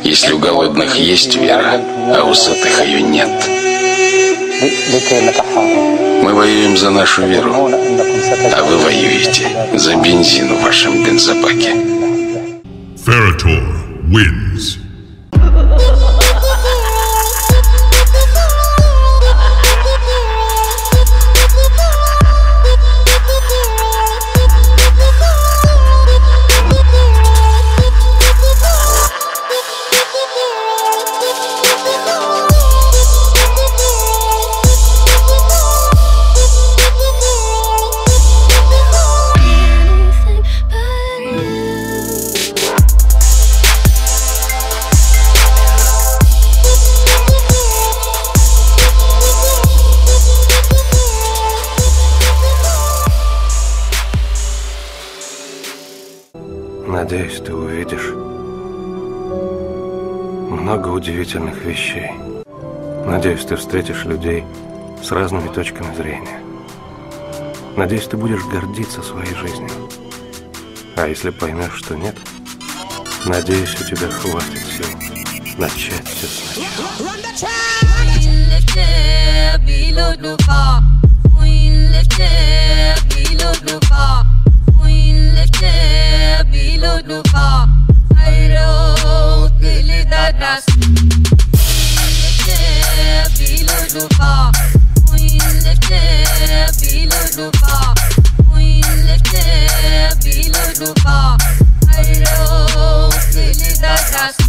Если у голодных есть вера, а у сытых ее нет. Мы воюем за нашу веру, а вы воюете за бензин в вашем бензобаке. Ferrator wins. Надеюсь, ты увидишь много удивительных вещей. Надеюсь, ты встретишь людей с разными точками зрения. Надеюсь, ты будешь гордиться своей жизнью. А если поймешь, что нет, надеюсь, у тебя хватит сил начать все сначала. I